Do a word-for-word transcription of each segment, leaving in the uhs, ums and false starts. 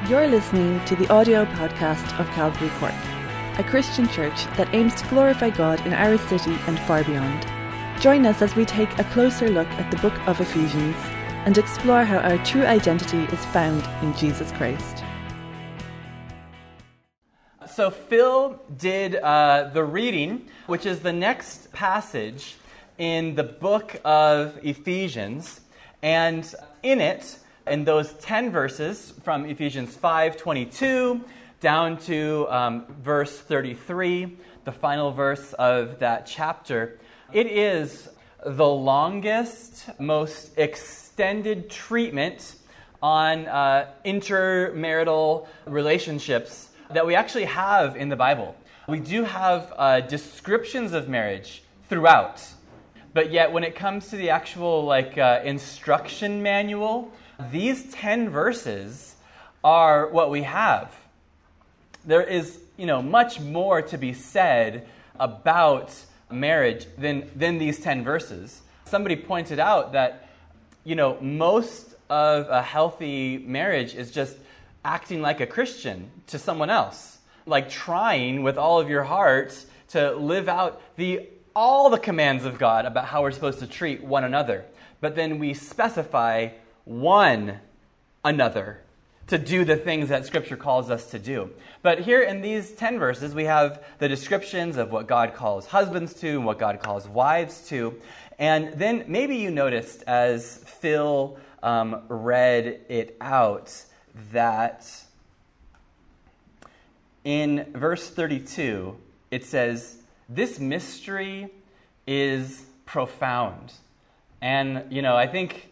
You're listening to the audio podcast of Calvary Cork, a Christian church that aims to glorify God in our city and far beyond. Join us as we take a closer look at the book of Ephesians and explore how our true identity is found in Jesus Christ. So Phil did uh, the reading, which is the next passage in the book of Ephesians, and in it, in those ten verses from Ephesians five twenty-two down to um, verse thirty-three, the final verse of that chapter, it is the longest, most extended treatment on uh, intermarital relationships that we actually have in the Bible. We do have uh, descriptions of marriage throughout, but yet when it comes to the actual like uh, instruction manual, these ten verses are what we have. There is, you know, much more to be said about marriage than, than these ten verses. Somebody pointed out that, you know, most of a healthy marriage is just acting like a Christian to someone else, like trying with all of your heart to live out the all the commands of God about how we're supposed to treat one another. But then we specify one another to do the things that Scripture calls us to do. But here in these ten verses, we have the descriptions of what God calls husbands to and what God calls wives to. And then maybe you noticed as Phil um, read it out that in verse thirty-two, it says, "This mystery is profound." And, you know, I think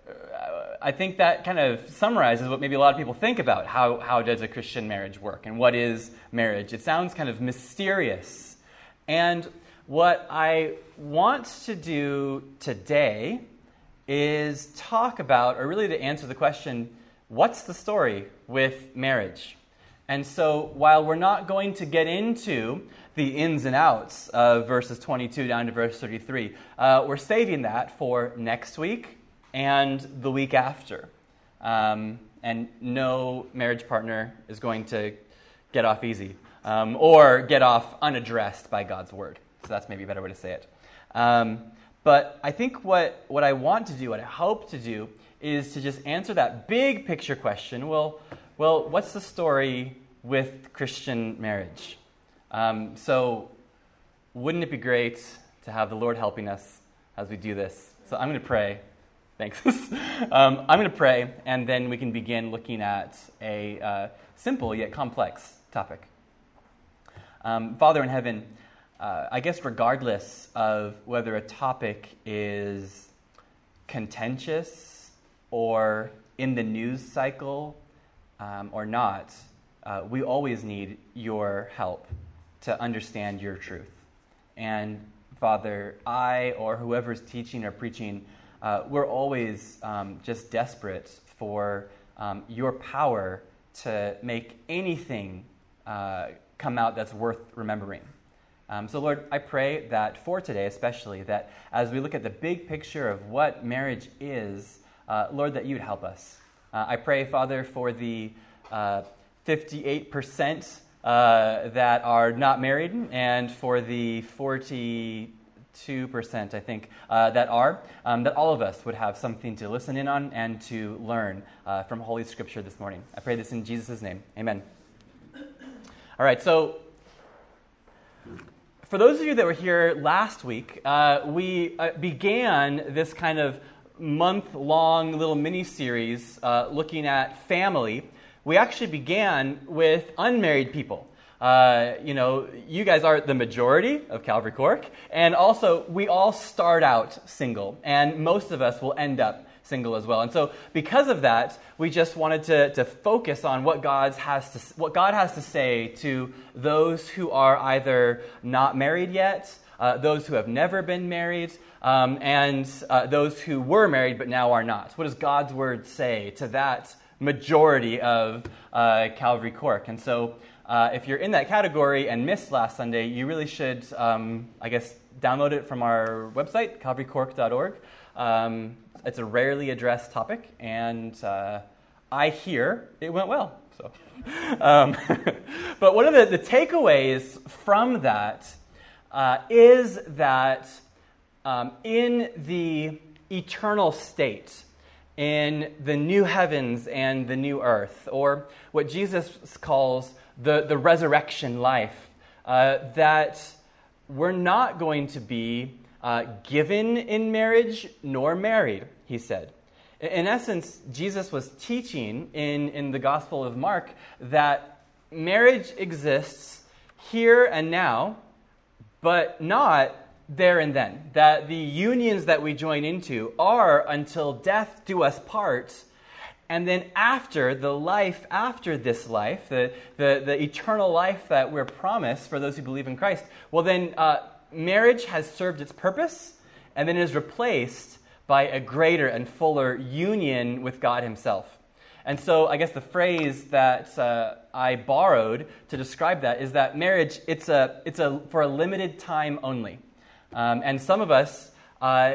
I think that kind of summarizes what maybe a lot of people think about. How, how does a Christian marriage work? And what is marriage? It sounds kind of mysterious. And what I want to do today is talk about, or really to answer the question, what's the story with marriage? And so while we're not going to get into the ins and outs of verses twenty-two down to verse thirty-three, uh, we're saving that for next week and the week after. Um, and no marriage partner is going to get off easy um, or get off unaddressed by God's word. So that's maybe a better way to say it. Um, but I think what, what I want to do, what I hope to do, is to just answer that big picture question. Well, well, what's the story with Christian marriage? Um, so wouldn't it be great to have the Lord helping us as we do this? So I'm going to pray. Thanks. um, I'm going to pray, and then we can begin looking at a uh, simple yet complex topic. Um, Father in heaven, uh, I guess regardless of whether a topic is contentious or in the news cycle um, or not, uh, we always need your help to understand your truth. And Father, I or whoever's teaching or preaching, Uh, we're always um, just desperate for um, your power to make anything uh, come out that's worth remembering. Um, so Lord, I pray that for today especially, that as we look at the big picture of what marriage is, uh, Lord, that you'd help us. Uh, I pray, Father, for the uh, fifty-eight percent uh, that are not married, and for the forty-two percent, I think, uh, that are, um, that all of us would have something to listen in on and to learn uh, from Holy Scripture this morning. I pray this in Jesus' name. Amen. All right, so for those of you that were here last week, uh, we uh, began this kind of month-long little mini-series uh, looking at family. We actually began with unmarried people. Uh, you know, you guys are the majority of Calvary Cork, and also we all start out single, and most of us will end up single as well. And so, because of that, we just wanted to, to focus on what God has to what God has to say to those who are either not married yet, uh, those who have never been married, um, and uh, those who were married but now are not. What does God's word say to that majority of uh, Calvary Cork? And so, Uh, if you're in that category and missed last Sunday, you really should, um, I guess, download it from our website, calvary cork dot org. Um, it's a rarely addressed topic, and uh, I hear it went well. So, um, but one of the, the takeaways from that uh, is that um, in the eternal state, in the new heavens and the new earth, or what Jesus calls the, the resurrection life, uh, that we're not going to be uh, given in marriage nor married, he said. In essence, Jesus was teaching in, in the Gospel of Mark that marriage exists here and now, but not there and then. That the unions that we join into are until death do us part, and then after, the life after this life, the, the, the eternal life that we're promised for those who believe in Christ, well then uh, marriage has served its purpose, and then is replaced by a greater and fuller union with God himself. And so I guess the phrase that uh, I borrowed to describe that is that marriage, it's a it's a for a limited time only. Um, and some of us uh,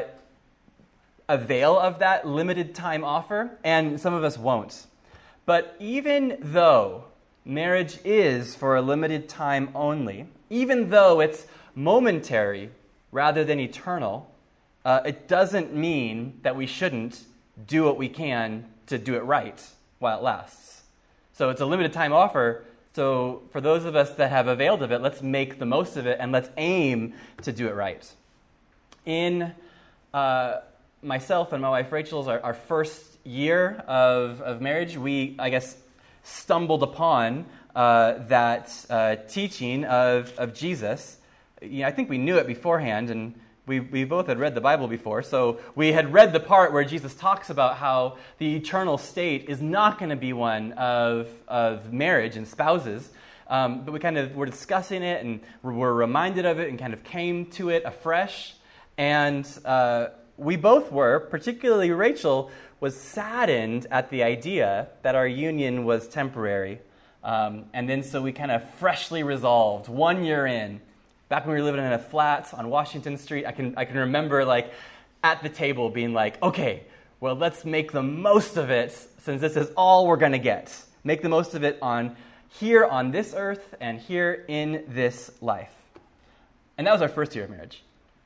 avail of that limited time offer, and some of us won't. But even though marriage is for a limited time only, even though it's momentary rather than eternal, Uh, it doesn't mean that we shouldn't do what we can to do it right while it lasts. So it's a limited time offer. So for those of us that have availed of it, let's make the most of it and let's aim to do it right. In uh, myself and my wife Rachel's our, our first year of, of marriage, we, I guess, stumbled upon uh, that uh, teaching of, of Jesus. You know, I think we knew it beforehand, and We we both had read the Bible before, so we had read the part where Jesus talks about how the eternal state is not going to be one of of marriage and spouses, um, but we kind of were discussing it and were reminded of it and kind of came to it afresh, and uh, we both were, particularly Rachel, was saddened at the idea that our union was temporary, um, and then so we kind of freshly resolved one year in. Back when we were living in a flat on Washington Street, I can I can remember like at the table being like, okay, well, let's make the most of it since this is all we're going to get. Make the most of it on here on this earth and here in this life. And that was our first year of marriage.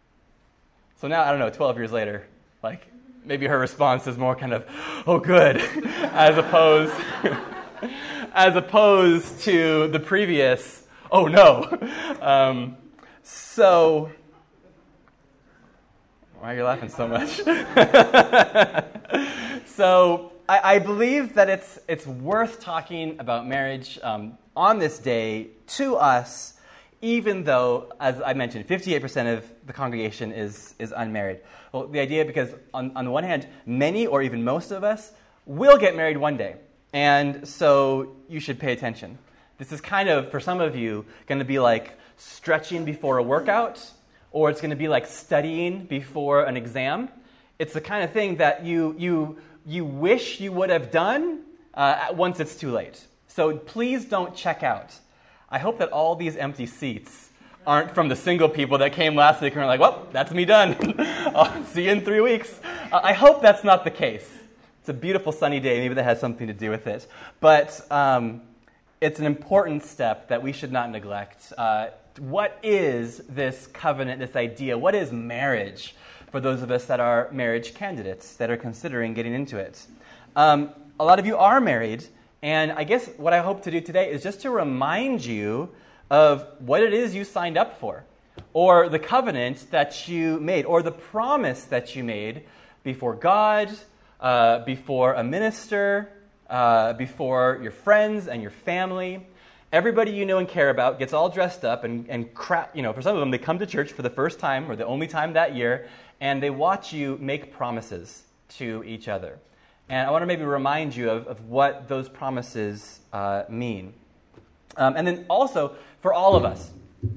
So now, I don't know, twelve years later, like maybe her response is more kind of, oh, good, as opposed as opposed to the previous, oh, no. Um, So, why are you laughing so much? So, I, I believe that it's it's worth talking about marriage um, on this day to us, even though, as I mentioned, fifty-eight percent of the congregation is is unmarried. Well, the idea, because on, on the one hand, many or even most of us will get married one day, and so you should pay attention. This is kind of, for some of you, going to be like stretching before a workout, or it's going to be like studying before an exam. It's the kind of thing that you you you wish you would have done uh, once it's too late. So please don't check out. I hope that all these empty seats aren't from the single people that came last week and are like, well, that's me done. I'll see you in three weeks. Uh, I hope that's not the case. It's a beautiful sunny day. Maybe that has something to do with it. But um, it's an important step that we should not neglect. Uh, what is this covenant, this idea? What is marriage for those of us that are marriage candidates, that are considering getting into it? Um, a lot of you are married, and I guess what I hope to do today is just to remind you of what it is you signed up for, or the covenant that you made, or the promise that you made before God, uh, before a minister, uh, before your friends and your family. Everybody you know and care about gets all dressed up and, and crap, you know, for some of them, they come to church for the first time or the only time that year, and they watch you make promises to each other. And I want to maybe remind you of, of what those promises uh, mean. Um, and then also, for all of us,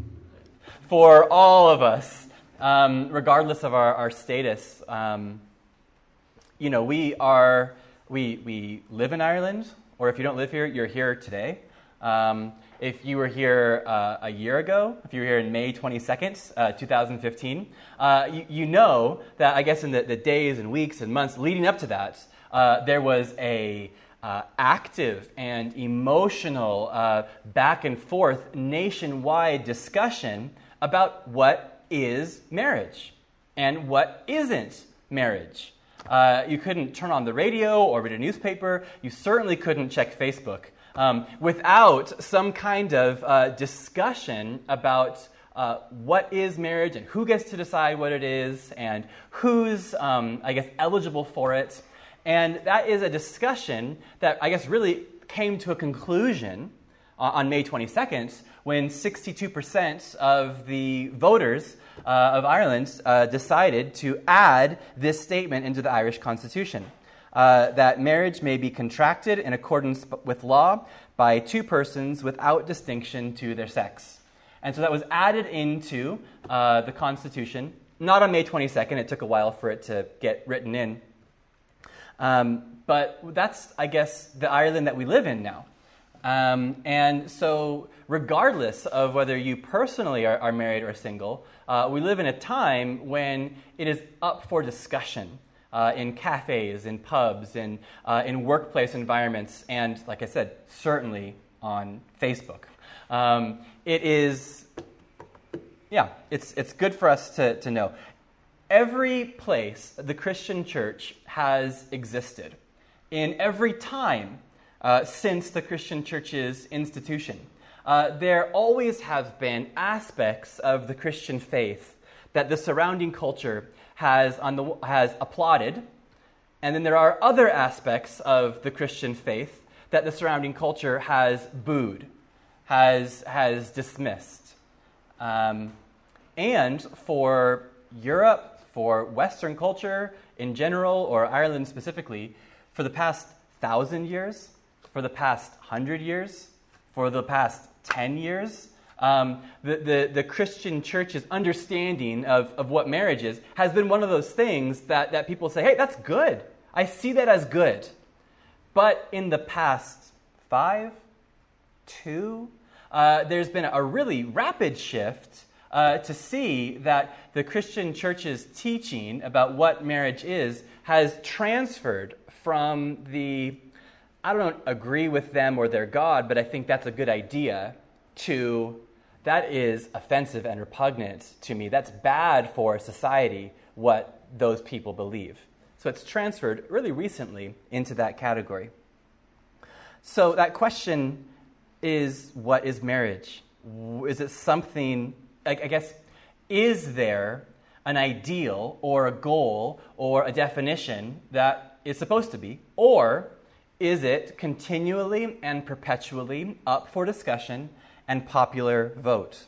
for all of us, um, regardless of our, our status, um, you know, we are, we we live in Ireland, or if you don't live here, you're here today. Um, if you were here uh, a year ago, if you were here in May twenty-second, uh, twenty fifteen, uh, you, you know that I guess in the, the days and weeks and months leading up to that, uh, there was a uh, active and emotional uh, back and forth nationwide discussion about what is marriage and what isn't marriage. Uh, you couldn't turn on the radio or read a newspaper. You certainly couldn't check Facebook um, without some kind of uh, discussion about uh, what is marriage and who gets to decide what it is and who's, um, I guess, eligible for it. And that is a discussion that, I guess, really came to a conclusion uh, on May twenty-second when sixty-two percent of the voters uh, of Ireland uh, decided to add this statement into the Irish Constitution, uh, that marriage may be contracted in accordance with law by two persons without distinction to their sex. And so that was added into uh, the Constitution, not on May twenty-second. It took a while for it to get written in. Um, but that's, I guess, the Ireland that we live in now. Um, and so regardless of whether you personally are, are married or single, uh, we live in a time when it is up for discussion uh, in cafes, in pubs, in, uh, in workplace environments, and, like I said, certainly on Facebook. Um, it is, yeah, it's, it's good for us to, to know. Every place the Christian church has existed, in every time uh, since the Christian church's institution, uh, there always have been aspects of the Christian faith that the surrounding culture has, on the, has applauded, and then there are other aspects of the Christian faith that the surrounding culture has booed, has, has dismissed. Um, and for Europe, for Western culture in general, or Ireland specifically, for the past thousand years, for the past hundred years, for the past ten years, um, the, the, the Christian church's understanding of, of what marriage is has been one of those things that, that people say, hey, that's good. I see that as good. But in the past five, two, uh, there's been a really rapid shift Uh, to see that the Christian church's teaching about what marriage is has transferred from the, I don't agree with them or their God, but I think that's a good idea, to that is offensive and repugnant to me. That's bad for society, what those people believe. So it's transferred really recently into that category. So that question is, what is marriage? Is it something... I guess, is there an ideal or a goal or a definition that is supposed to be? Or is it continually and perpetually up for discussion and popular vote?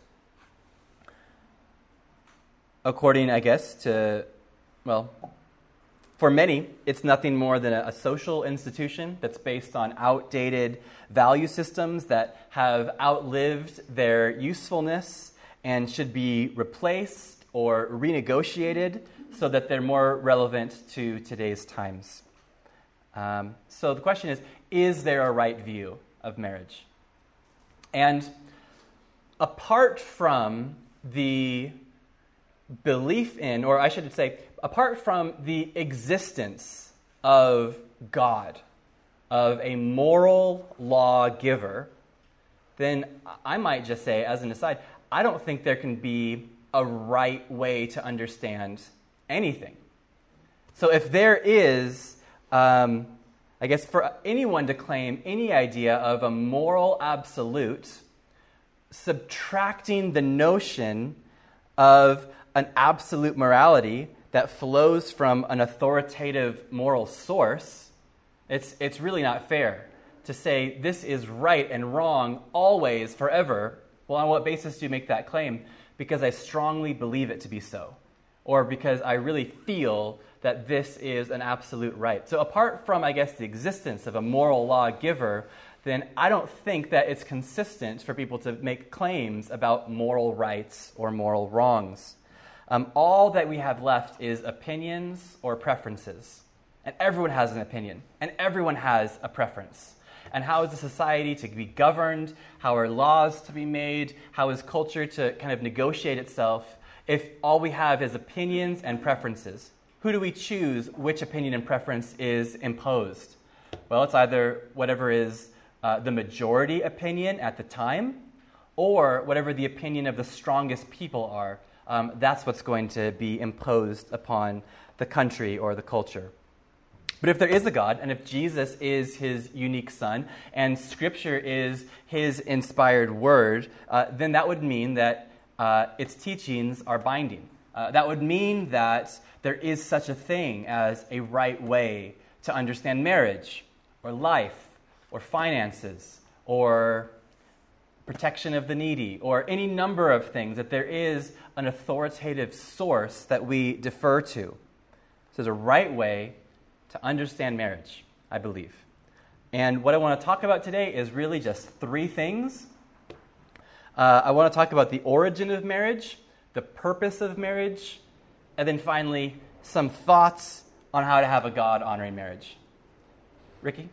According, I guess, to, well, for many, it's nothing more than a, a social institution that's based on outdated value systems that have outlived their usefulness and should be replaced or renegotiated so that they're more relevant to today's times. Um, so the question is, is there a right view of marriage? And apart from the belief in, or I should say, apart from the existence of God, of a moral lawgiver, then I might just say, as an aside, I don't think there can be a right way to understand anything. So if there is, um, I guess for anyone to claim any idea of a moral absolute, subtracting the notion of an absolute morality that flows from an authoritative moral source, it's, it's really not fair to say this is right and wrong always, forever. Well, on what basis do you make that claim? Because I strongly believe it to be so, or because I really feel that this is an absolute right. So apart from, I guess, the existence of a moral lawgiver, then I don't think that it's consistent for people to make claims about moral rights or moral wrongs. Um, all that we have left is opinions or preferences. And everyone has an opinion, and everyone has a preference. And how is the society to be governed? How are laws to be made? How is culture to kind of negotiate itself if all we have is opinions and preferences? Who do we choose which opinion and preference is imposed? Well, it's either whatever is uh, the majority opinion at the time, or whatever the opinion of the strongest people are. Um, that's what's going to be imposed upon the country or the culture. But if there is a God, and if Jesus is his unique son, and Scripture is his inspired word, uh, then that would mean that uh, its teachings are binding. Uh, that would mean that there is such a thing as a right way to understand marriage, or life, or finances, or protection of the needy, or any number of things, that there is an authoritative source that we defer to. So there's a right way to understand marriage, I believe. And what I want to talk about today is really just three things. Uh, I want to talk about the origin of marriage, the purpose of marriage, and then finally, some thoughts on how to have a God-honoring marriage. Ricky?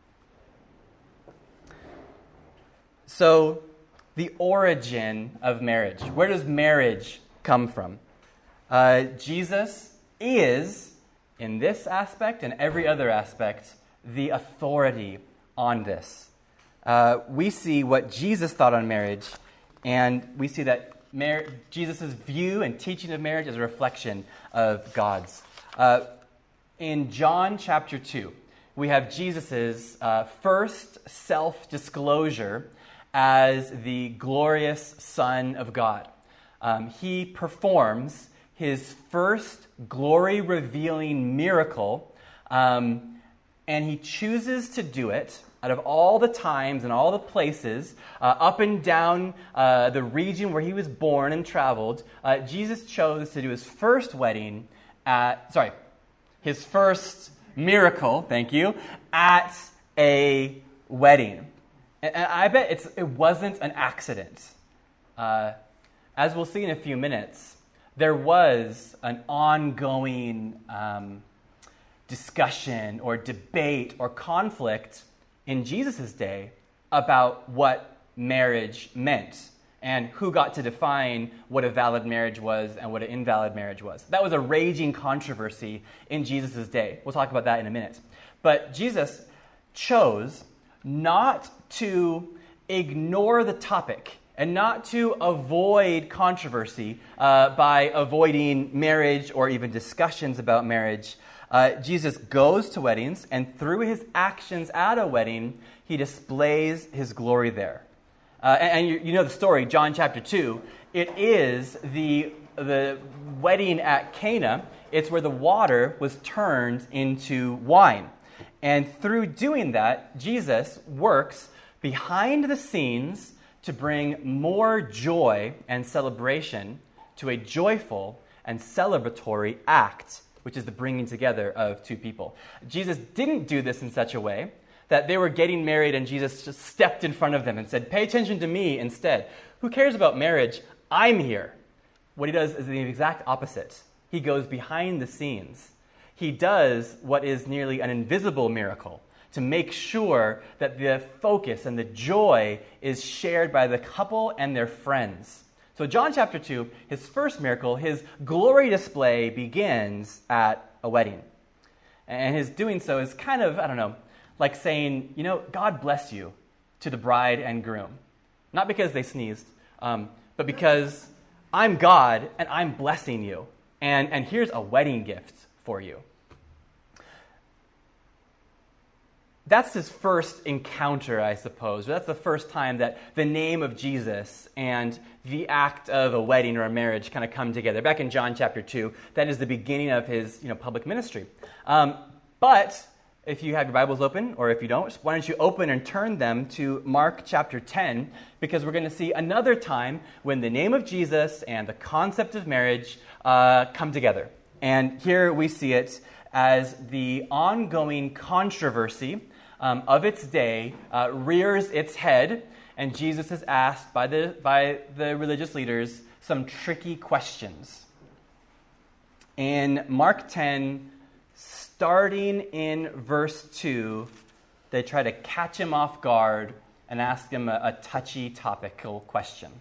So, the origin of marriage. Where does marriage come from? Uh, Jesus is, in this aspect and every other aspect, the authority on this. Uh, we see what Jesus thought on marriage, and we see that mar- Jesus' view and teaching of marriage is a reflection of God's. Uh, in John chapter two, we have Jesus' uh, first self-disclosure as the glorious Son of God. Um, he performs his first glory-revealing miracle, um, and he chooses to do it out of all the times and all the places, uh, up and down uh, the region where he was born and traveled. Uh, Jesus chose to do his first wedding at, sorry, his first miracle, thank you, at a wedding. And I bet it's, it wasn't an accident. Uh, as we'll see in a few minutes, there was an ongoing um, discussion or debate or conflict in Jesus' day about what marriage meant and who got to define what a valid marriage was and what an invalid marriage was. That was a raging controversy in Jesus' day. We'll talk about that in a minute. But Jesus chose not to ignore the topic and not to avoid controversy uh, by avoiding marriage or even discussions about marriage. Uh, Jesus goes to weddings, and through his actions at a wedding, he displays his glory there. Uh, and and you, you know the story, John chapter two. It is the, the wedding at Cana. It's where the water was turned into wine. And through doing that, Jesus works behind the scenes to bring more joy and celebration to a joyful and celebratory act, which is the bringing together of two people. Jesus didn't do this in such a way that they were getting married and Jesus just stepped in front of them and said, "Pay attention to me instead. Who cares about marriage? I'm here." What he does is the exact opposite. He goes behind the scenes. He does what is nearly an invisible miracle to make sure that the focus and the joy is shared by the couple and their friends. So John chapter two, his first miracle, his glory display begins at a wedding. And his doing so is kind of, I don't know, like saying, you know, God bless you to the bride and groom. Not because they sneezed, um, but because I'm God and I'm blessing you. And, and here's a wedding gift for you. That's his first encounter, I suppose. That's the first time that the name of Jesus and the act of a wedding or a marriage kind of come together. Back in John chapter two, that is the beginning of his you know, public ministry. Um, but if you have your Bibles open, or if you don't, why don't you open and turn them to Mark chapter ten, because we're going to see another time when the name of Jesus and the concept of marriage uh, come together. And here we see it as the ongoing controversy Um, of its day uh, rears its head, and Jesus is asked by the by the religious leaders some tricky questions. In Mark ten, starting in verse two, they try to catch him off guard and ask him a, a touchy topical question.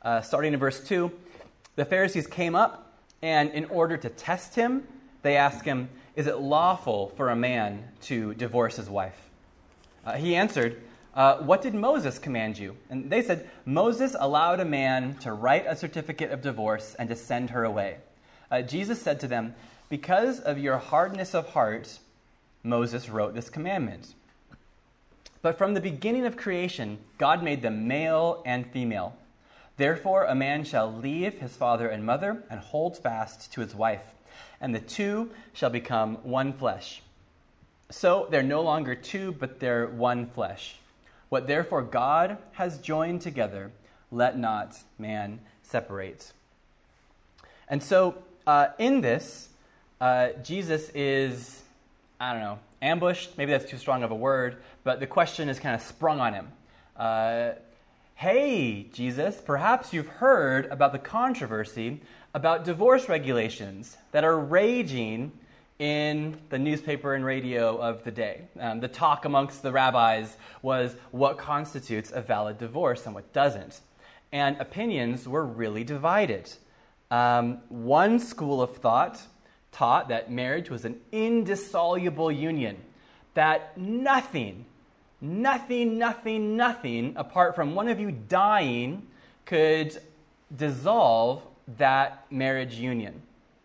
Uh, starting in verse two, the Pharisees came up, and in order to test him, they asked him, "Is it lawful for a man to divorce his wife?" Uh, he answered, uh, "What did Moses command you?" And they said, "Moses allowed a man to write a certificate of divorce and to send her away." Uh, Jesus said to them, "Because of your hardness of heart, Moses wrote this commandment. But from the beginning of creation, God made them male and female. Therefore, a man shall leave his father and mother and hold fast to his wife, and the two shall become one flesh. So they're no longer two, but they're one flesh. What therefore God has joined together, let not man separate." And so uh, in this, uh, Jesus is, I don't know, ambushed. Maybe that's too strong of a word, but the question is kind of sprung on him. Uh, hey, Jesus, perhaps you've heard about the controversy about divorce regulations that are raging in the newspaper and radio of the day. Um, the talk amongst the rabbis was what constitutes a valid divorce and what doesn't. And opinions were really divided. Um, one school of thought taught that marriage was an indissoluble union, that nothing, nothing, nothing, nothing, apart from one of you dying, could dissolve that marriage union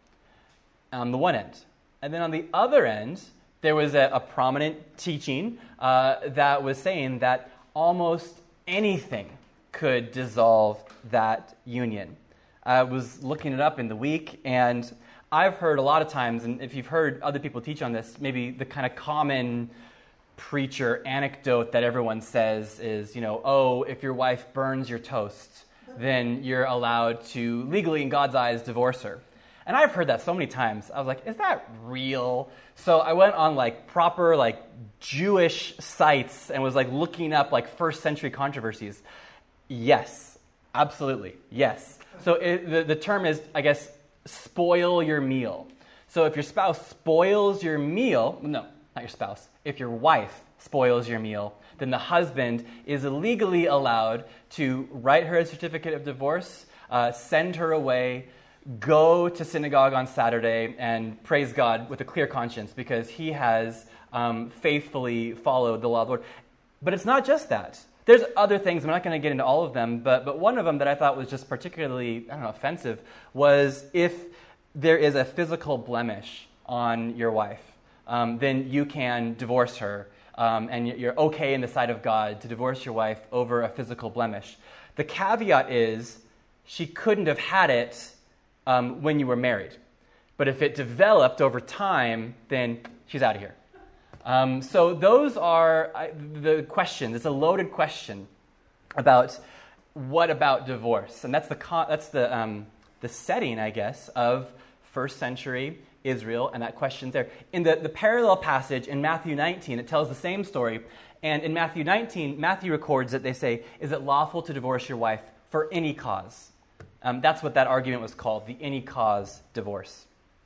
on the one end. And then on the other end, there was a, a prominent teaching uh, that was saying that almost anything could dissolve that union. I was looking it up in the week, and I've heard a lot of times, and if you've heard other people teach on this, maybe the kind of common preacher anecdote that everyone says is, you know, oh, if your wife burns your toast, then you're allowed to legally, in God's eyes, divorce her. And I've heard that so many times. I was like, is that real? So I went on like proper like Jewish sites and was like looking up like first century controversies. Yes, absolutely, yes. So it, the, the term is, I guess, spoil your meal. So if your spouse spoils your meal, no, not your spouse, if your wife spoils your meal, then the husband is legally allowed to write her a certificate of divorce, uh, send her away, go to synagogue on Saturday, and praise God with a clear conscience because he has um, faithfully followed the law of the Lord. But it's not just that. There's other things, I'm not going to get into all of them, but, but one of them that I thought was just particularly, I don't know, offensive was if there is a physical blemish on your wife, um, then you can divorce her, um, and you're okay in the sight of God to divorce your wife over a physical blemish. The caveat is she couldn't have had it um, when you were married. But if it developed over time, then she's out of here. Um, so those are I, the questions. It's a loaded question about what about divorce, and that's the that's the um, the setting, I guess, of first century Israel, and that question's there. In the, the parallel passage in Matthew nineteen, it tells the same story, and in Matthew nineteen, Matthew records that they say, "Is it lawful to divorce your wife for any cause?" Um, that's what that argument was called, the any cause divorce.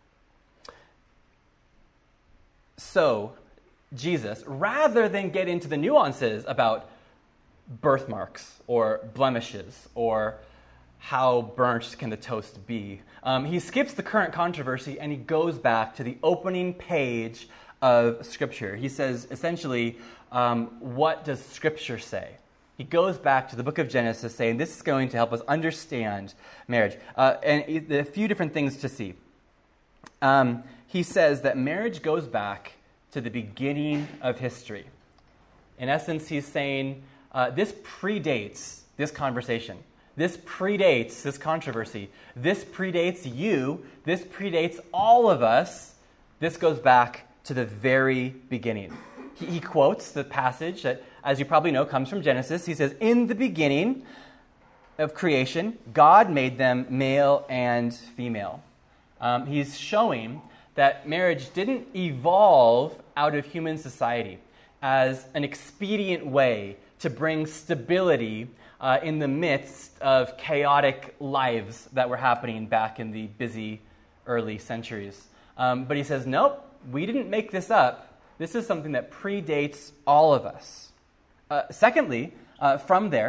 So Jesus, rather than get into the nuances about birthmarks or blemishes or how burnt can the toast be, um, he skips the current controversy and he goes back to the opening page of Scripture. He says, essentially, um, what does Scripture say? He goes back to the book of Genesis saying this is going to help us understand marriage. Uh, and there are a few different things to see. Um, he says that marriage goes back to the beginning of history. In essence, he's saying uh, this predates this conversation. This predates this controversy. This predates you. This predates all of us. This goes back to the very beginning. He, he quotes the passage that, as you probably know, comes from Genesis. He says, "In the beginning of creation, God made them male and female." Um, he's showing that marriage didn't evolve out of human society as an expedient way to bring stability uh, in the midst of chaotic lives that were happening back in the busy early centuries. Um, but he says, nope, we didn't make this up. This is something that predates all of us. Uh, secondly, uh, from there,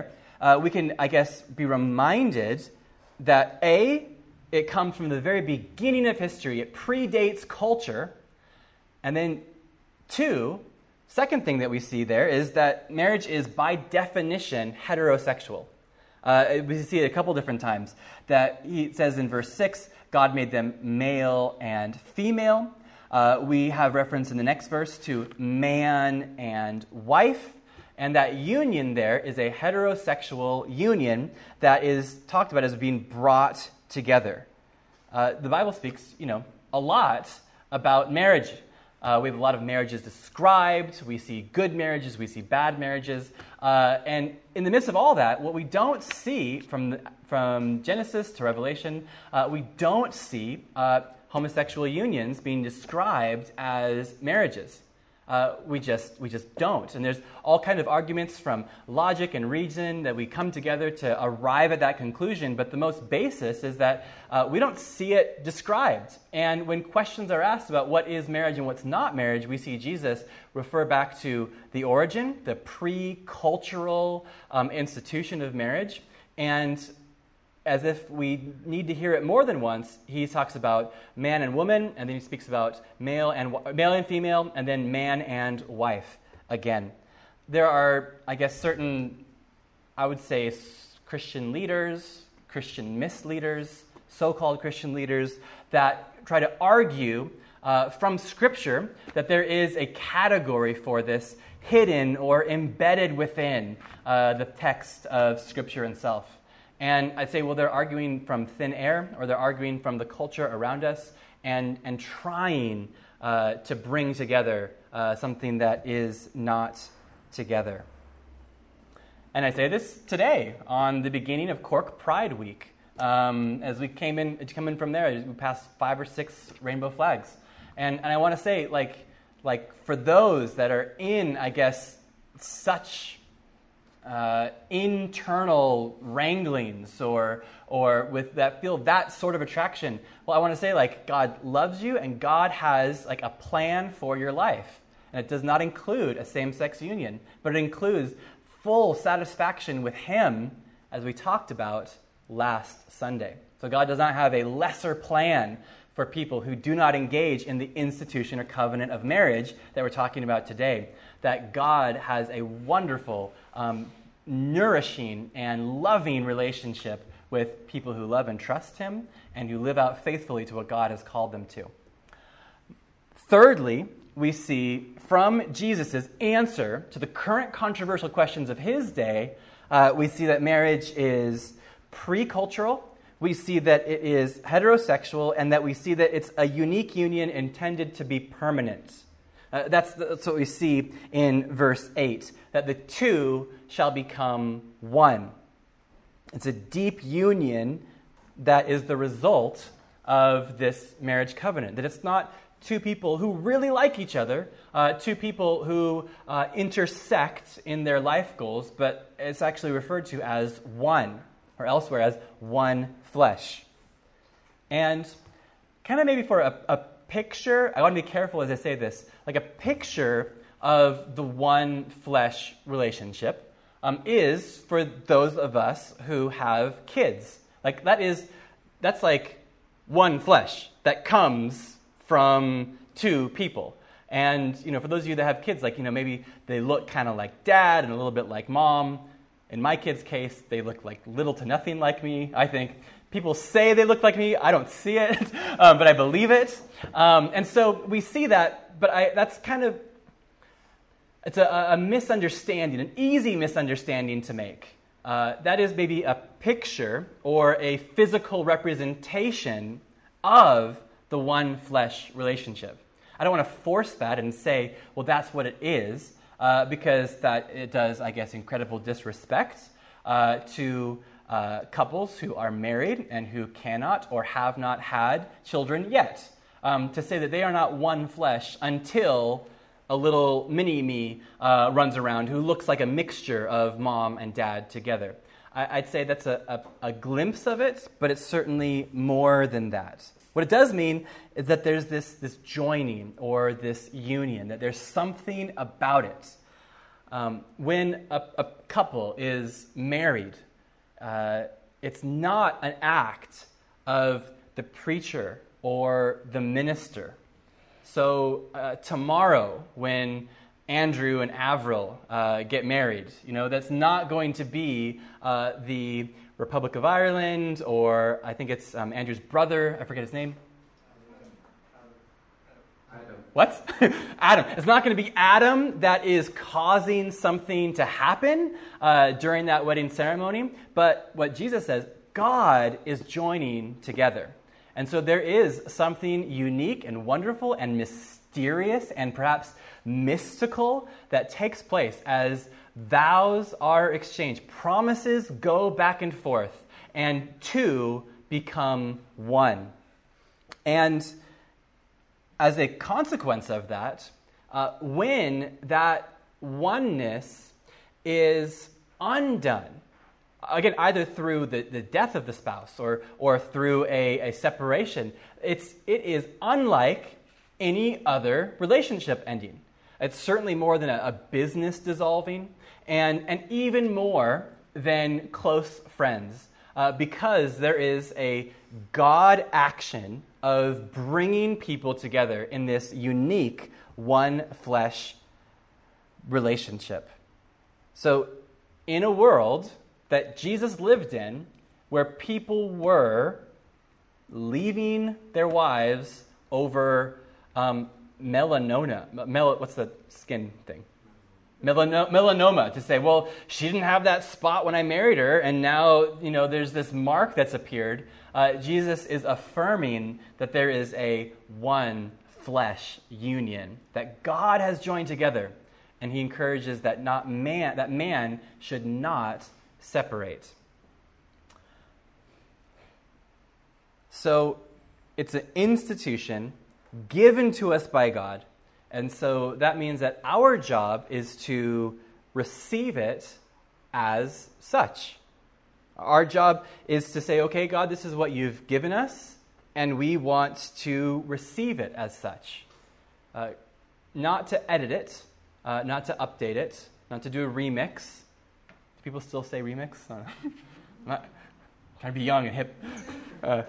uh, we can, I guess, be reminded that A, it comes from the very beginning of history. It predates culture. And then two, second thing that we see there is that marriage is by definition heterosexual. Uh, we see it a couple different times. That he says in verse six, God made them male and female. Uh, we have reference in the next verse to man and wife. And that union there is a heterosexual union that is talked about as being brought together. Uh, the Bible speaks, you know, a lot about marriage. Uh, we have a lot of marriages described. We see good marriages. We see bad marriages. Uh, and in the midst of all that, what we don't see from the, from Genesis to Revelation, uh, we don't see uh, homosexual unions being described as marriages. Uh, we just we just don't. And there's all kinds of arguments from logic and reason that we come together to arrive at that conclusion. But the most basis is that uh, we don't see it described. And when questions are asked about what is marriage and what's not marriage, we see Jesus refer back to the origin, the pre-cultural um, institution of marriage. And as if we need to hear it more than once, he talks about man and woman, and then he speaks about male and male and female, and then man and wife again. There are, I guess, certain, I would say, Christian leaders, Christian misleaders, so-called Christian leaders that try to argue uh, from Scripture that there is a category for this hidden or embedded within uh, the text of Scripture itself. And I'd say, well, they're arguing from thin air, or they're arguing from the culture around us, and, and trying uh, to bring together uh, something that is not together. And I say this today, on the beginning of Cork Pride Week. Um, as we came in, to come in from there, we passed five or six rainbow flags. And, and I want to say, like, like, for those that are in, I guess, such Uh, internal wranglings or or with that feel that sort of attraction, well, I want to say, like, God loves you and God has like a plan for your life. And it does not include a same-sex union, but it includes full satisfaction with Him, as we talked about last Sunday. So God does not have a lesser plan for people who do not engage in the institution or covenant of marriage that we're talking about today. That God has a wonderful, um, nourishing, and loving relationship with people who love and trust Him and who live out faithfully to what God has called them to. Thirdly, we see from Jesus' answer to the current controversial questions of His day, uh, we see that marriage is pre-cultural. We see that it is heterosexual, and that we see that it's a unique union intended to be permanent. Uh, that's, that's what we see in verse eight, that the two shall become one. It's a deep union that is the result of this marriage covenant, that it's not two people who really like each other, uh, two people who uh, intersect in their life goals, but it's actually referred to as one, or elsewhere as one flesh. And kind of maybe for a, a picture, I want to be careful as I say this, like a picture of the one flesh relationship um, is for those of us who have kids. Like that is, that's like one flesh that comes from two people. And, you know, for those of you that have kids, like, you know, maybe they look kind of like dad and a little bit like mom. In my kids' case, they look like little to nothing like me, I think. People say they look like me. I don't see it, um, but I believe it. Um, and so we see that, but I, that's kind of, it's a, a misunderstanding, an easy misunderstanding to make. Uh, that is maybe a picture or a physical representation of the one flesh relationship. I don't want to force that and say, well, that's what it is, uh, because that it does, I guess, incredible disrespect uh, to uh, couples who are married and who cannot or have not had children yet. Um, to say that they are not one flesh until a little mini-me uh, runs around who looks like a mixture of mom and dad together. I, I'd say that's a, a, a glimpse of it, but it's certainly more than that. What it does mean is that there's this, this joining or this union, that there's something about it. Um, when a, a couple is married, uh, it's not an act of the preacher or the minister. So uh, tomorrow, when Andrew and Avril uh, get married, you know, that's not going to be uh, the Republic of Ireland, or I think it's um, Andrew's brother, I forget his name. Adam. What? Adam. It's not going to be Adam that is causing something to happen uh, during that wedding ceremony, but what Jesus says, God is joining together. And so there is something unique and wonderful and mysterious and perhaps mystical that takes place as vows are exchanged. Promises go back and forth, and two become one. And as a consequence of that, uh, when that oneness is undone, again, either through the, the death of the spouse or or through a, a separation, it's it is unlike any other relationship ending. It's certainly more than a, a business dissolving, and, and even more than close friends, uh, because there is a God action of bringing people together in this unique one flesh relationship. So in a world that Jesus lived in, where people were leaving their wives over um, melanoma. Mel, what's the skin thing? Melano- melanoma. To say, well, she didn't have that spot when I married her, and now, you know, there's this mark that's appeared. Uh, Jesus is affirming that there is a one flesh union that God has joined together, and he encourages that not man that man should not separate. So it's an institution given to us by God, and so that means that our job is to receive it as such. Our job is to say, okay, God, this is what you've given us, and we want to receive it as such. Uh, not to edit it, uh, not to update it, not to do a remix. Do people still say remix? I don't know. I'm not trying to be young and hip. Uh,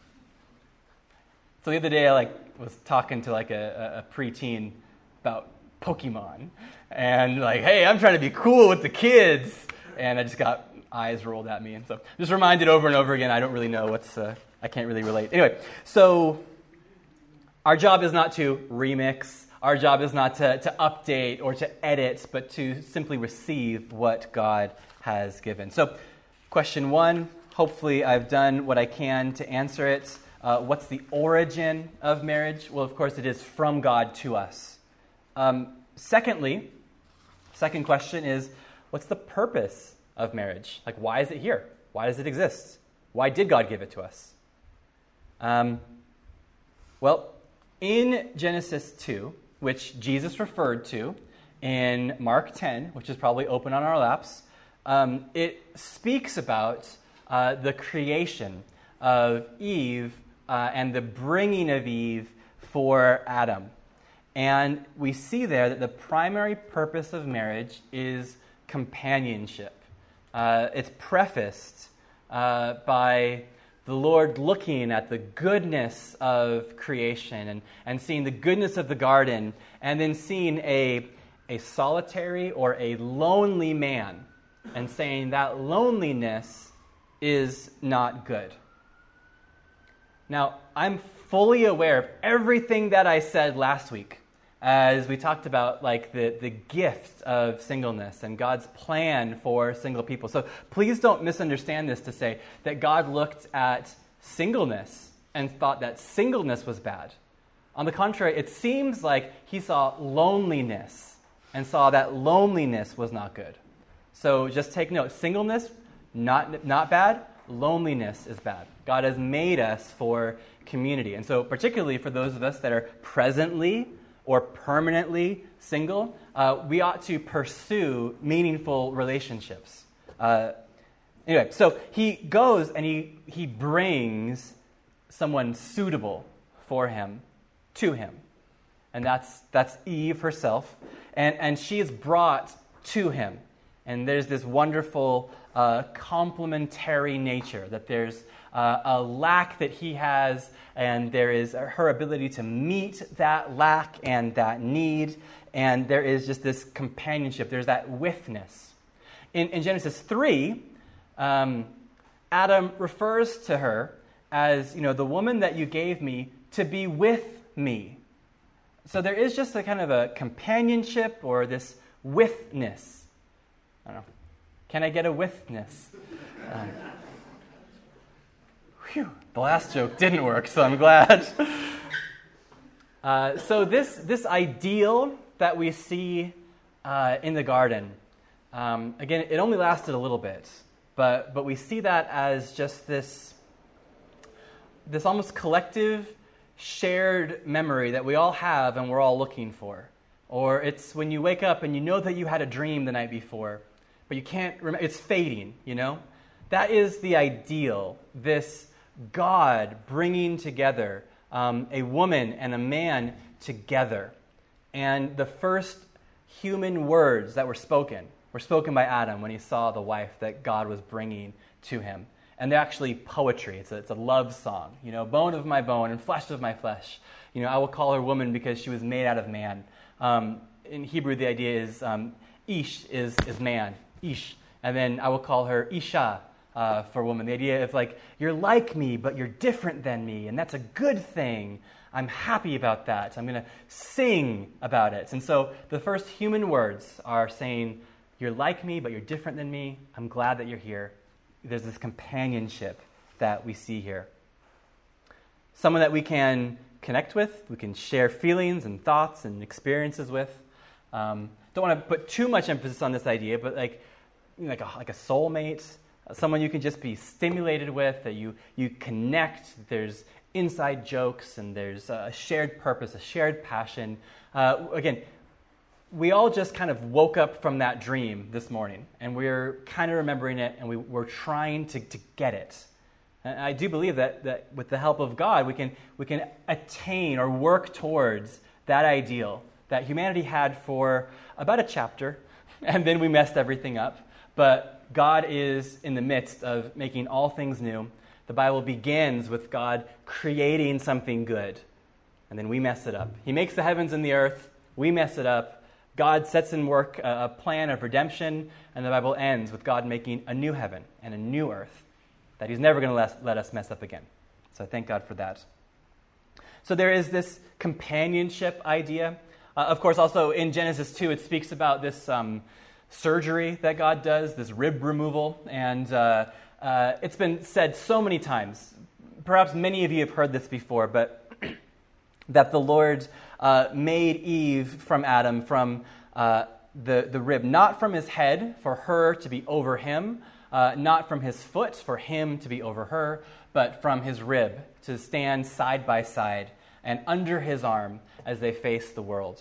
so the other day I like was talking to like a, a preteen about Pokemon, and like, hey, I'm trying to be cool with the kids, and I just got eyes rolled at me, and so just reminded over and over again, I don't really know what's, uh, I can't really relate. Anyway, so our job is not to remix, our job is not to, to update or to edit, but to simply receive what God has given. So question one, hopefully I've done what I can to answer it. Uh, what's the origin of marriage? Well, of course, it is from God to us. Um, secondly, second question is, what's the purpose of marriage? Like, why is it here? Why does it exist? Why did God give it to us? Um, well, in Genesis two, which Jesus referred to in Mark ten, which is probably open on our laps, um, it speaks about uh, the creation of Eve uh, and the bringing of Eve for Adam. And we see there that the primary purpose of marriage is companionship. Uh, it's prefaced uh, by the Lord looking at the goodness of creation and, and seeing the goodness of the garden, and then seeing a, a solitary or a lonely man and saying that loneliness is not good. Now, I'm fully aware of everything that I said last week as we talked about like the, the gift of singleness and God's plan for single people. So please don't misunderstand this to say that God looked at singleness and thought that singleness was bad. On the contrary, it seems like he saw loneliness and saw that loneliness was not good. So just take note, singleness, not, not bad, loneliness is bad. God has made us for community. And so particularly for those of us that are presently or permanently single, uh, we ought to pursue meaningful relationships. Uh, anyway, so he goes and he, he brings someone suitable for him to him. And that's that's Eve herself. And, and she is brought to him. And there's this wonderful uh, complementary nature, that there's uh, a lack that he has, and there is her ability to meet that lack and that need, and there is just this companionship. There's that withness. In, in Genesis three, um, Adam refers to her as, you know, the woman that you gave me to be with me. So there is just a kind of a companionship or this withness. I don't know. Can I get a withness? Um, whew, the last joke didn't work, so I'm glad. Uh, so this this ideal that we see uh, in the garden, um, again, it only lasted a little bit, but but we see that as just this this almost collective, shared memory that we all have and we're all looking for. Or it's when you wake up and you know that you had a dream the night before, but you can't remember, it's fading, you know? That is the ideal, this God bringing together um, a woman and a man together. And the first human words that were spoken were spoken by Adam when he saw the wife that God was bringing to him. And they're actually poetry. It's a, it's a love song. You know, bone of my bone and flesh of my flesh. You know, I will call her woman because she was made out of man. Um, in Hebrew, the idea is um, ish is, is man, ish. And then I will call her isha uh, for woman. The idea of like, you're like me, but you're different than me. And that's a good thing. I'm happy about that. I'm going to sing about it. And so the first human words are saying, you're like me, but you're different than me. I'm glad that you're here. There's this companionship that we see here. Someone that we can connect with, we can share feelings and thoughts and experiences with. Um, don't want to put too much emphasis on this idea, but like, you know, like a like a soulmate, someone you can just be stimulated with, that you you connect. There's inside jokes and there's a shared purpose, a shared passion. Uh, again, we all just kind of woke up from that dream this morning, and we're kind of remembering it, and we, we're trying to, to get it. And I do believe that, that with the help of God, we can we can attain or work towards that ideal that humanity had for about a chapter, and then we messed everything up. But God is in the midst of making all things new. The Bible begins with God creating something good, and then we mess it up. He makes the heavens and the earth. We mess it up. God sets in work a plan of redemption, and the Bible ends with God making a new heaven and a new earth that he's never going to let, let us mess up again. So thank God for that. So there is this companionship idea. Uh, of course, also in Genesis two, it speaks about this um, surgery that God does, this rib removal, and uh, uh, it's been said so many times. Perhaps many of you have heard this before, but that the Lord uh, made Eve from Adam, from uh, the, the rib, not from his head for her to be over him, uh, not from his foot for him to be over her, but from his rib to stand side by side and under his arm as they face the world.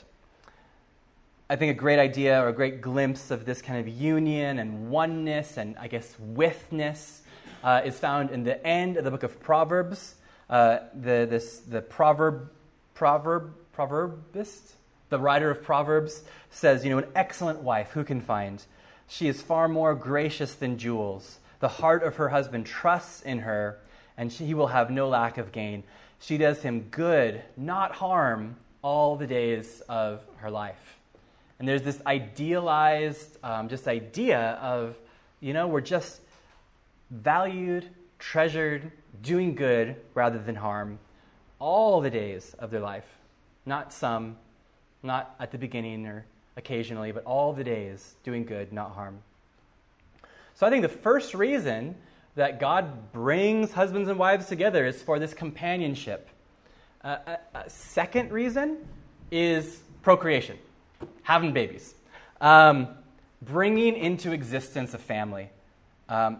I think a great idea or a great glimpse of this kind of union and oneness and, I guess, withness uh, is found in the end of the book of Proverbs. Uh, the this the proverb proverb proverbist, the writer of Proverbs, says, you know, an excellent wife who can find? She is far more gracious than jewels. The heart of her husband trusts in her, and she, he will have no lack of gain. She does him good, not harm, all the days of her life. And there's this idealized, um, just idea of, you know, we're just valued, treasured, doing good rather than harm all the days of their life. Not some, not at the beginning or occasionally, but all the days doing good, not harm. So I think the first reason that God brings husbands and wives together is for this companionship. Uh, a, a second reason is procreation, having babies, um, bringing into existence a family. Um,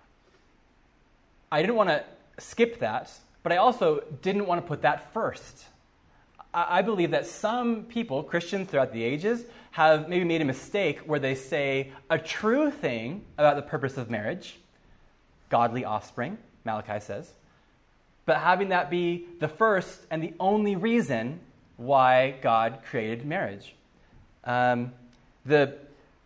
I didn't want to skip that, but I also didn't want to put that first. I, I believe that some people, Christians throughout the ages, have maybe made a mistake where they say a true thing about the purpose of marriage, godly offspring, Malachi says, but having that be the first and the only reason why God created marriage. Um, the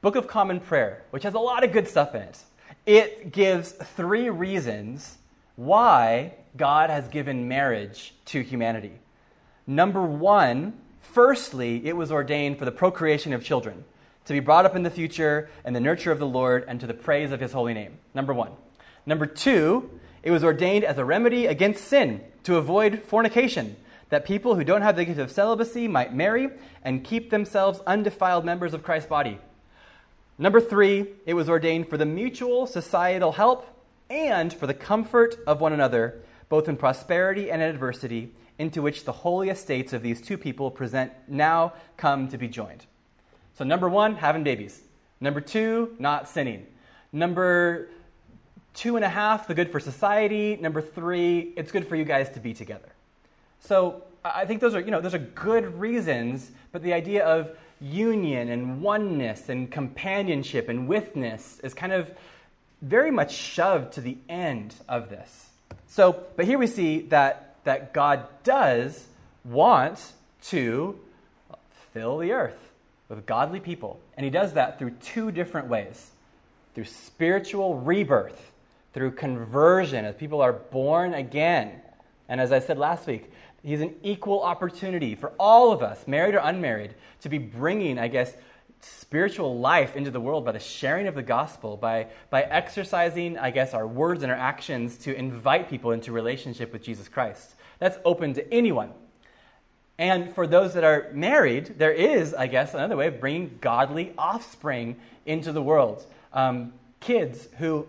Book of Common Prayer, which has a lot of good stuff in it. It gives three reasons why God has given marriage to humanity. Number one, firstly, it was ordained for the procreation of children, to be brought up in the future in the nurture of the Lord and to the praise of his holy name. Number one. Number two, it was ordained as a remedy against sin, to avoid fornication, that people who don't have the gift of celibacy might marry and keep themselves undefiled members of Christ's body. Number three, it was ordained for the mutual societal help and for the comfort of one another, both in prosperity and in adversity, into which the holy estates of these two people present now come to be joined. So number one, having babies. Number two, not sinning. Number two and a half, the good for society. Number three, it's good for you guys to be together. So I think those are, you know, those are good reasons, but the idea of union and oneness and companionship and witness is kind of very much shoved to the end of this. So, but here we see that, that God does want to fill the earth with godly people. And he does that through two different ways. Through spiritual rebirth, through conversion, as people are born again. And as I said last week, he's an equal opportunity for all of us, married or unmarried, to be bringing, I guess, spiritual life into the world by the sharing of the gospel, by, by exercising, I guess, our words and our actions to invite people into relationship with Jesus Christ. That's open to anyone. And for those that are married, there is, I guess, another way of bringing godly offspring into the world. Um, kids who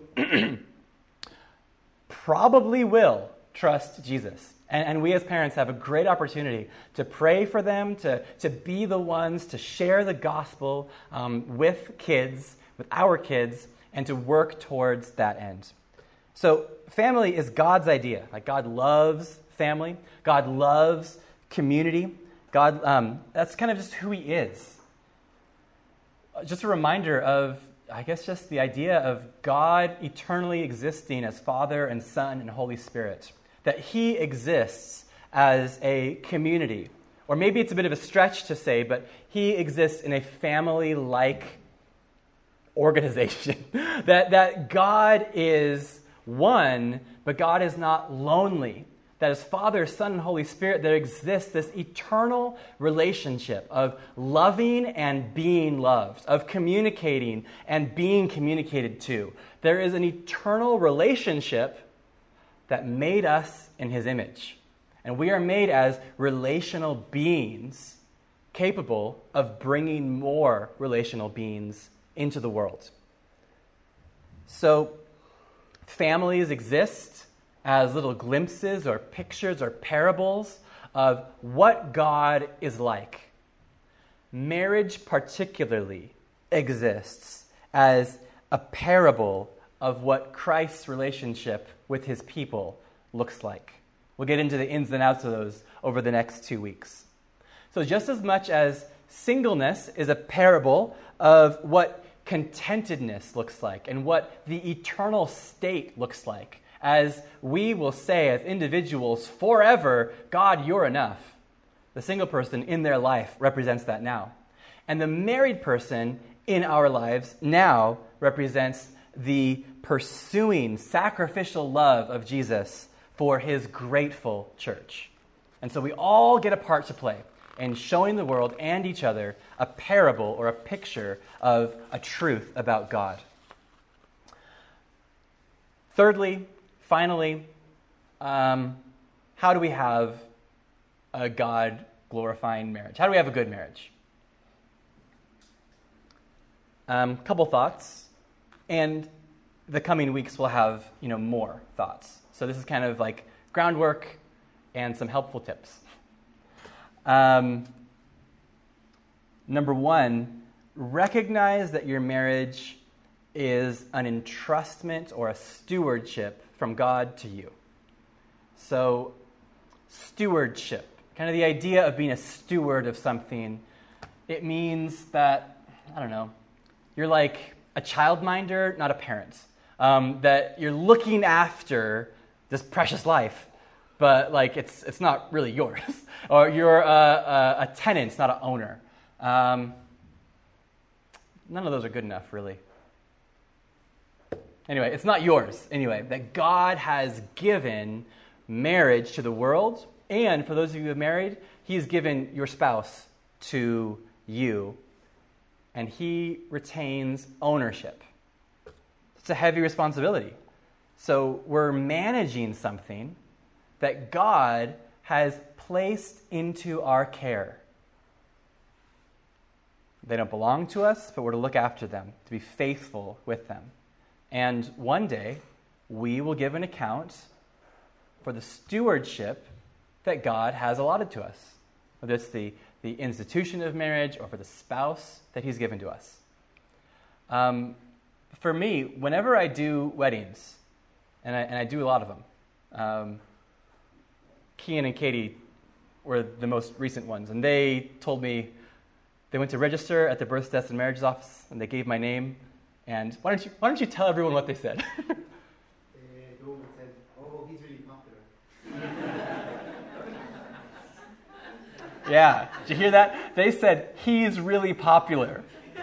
probably will trust Jesus. And, and we as parents have a great opportunity to pray for them, to, to be the ones to share the gospel um, with kids, with our kids, and to work towards that end. So family is God's idea. Like God loves family. God loves community. God, um, that's kind of just who he is. Just a reminder of, I guess, just the idea of God eternally existing as Father and Son and Holy Spirit. That he exists as a community. Or maybe it's a bit of a stretch to say, but he exists in a family-like organization. that, that God is one, but God is not lonely. That as Father, Son, and Holy Spirit, there exists this eternal relationship of loving and being loved, of communicating and being communicated to. There is an eternal relationship that made us in his image. And we are made as relational beings capable of bringing more relational beings into the world. So families exist as little glimpses or pictures or parables of what God is like. Marriage particularly exists as a parable of what Christ's relationship with his people looks like. We'll get into the ins and outs of those over the next two weeks. So just as much as singleness is a parable of what contentedness looks like and what the eternal state looks like, as we will say as individuals forever, God, you're enough. The single person in their life represents that now. And the married person in our lives now represents the pursuing, sacrificial love of Jesus for his grateful church. And so we all get a part to play in showing the world and each other a parable or a picture of a truth about God. Thirdly, finally, um, how do we have a God-glorifying marriage? How do we have a good marriage? A um, couple thoughts. And the coming weeks will have, you know, more thoughts. So this is kind of like groundwork and some helpful tips. Um, number one, recognize that your marriage is an entrustment or a stewardship from God to you. So stewardship, kind of the idea of being a steward of something, it means that, I don't know, you're like a childminder, not a parent. Um, that you're looking after this precious life, but like it's it's not really yours. Or you're a, a, a tenant, not an owner. Um, none of those are good enough, really. Anyway, it's not yours, anyway, that God has given marriage to the world, and for those of you who have married, he's given your spouse to you, and he retains ownership. It's a heavy responsibility. So we're managing something that God has placed into our care. They don't belong to us, but we're to look after them, to be faithful with them. And one day, we will give an account for the stewardship that God has allotted to us, whether it's the, the institution of marriage or for the spouse that he's given to us. Um, for me, whenever I do weddings, and I, and I do a lot of them, um, Kian and Katie were the most recent ones, and they told me they went to register at the births, deaths, and marriages office, and they gave my name. And why don't you why don't you tell everyone what they said? The woman said, "Oh, he's really popular." Yeah, did you hear that? They said he's really popular.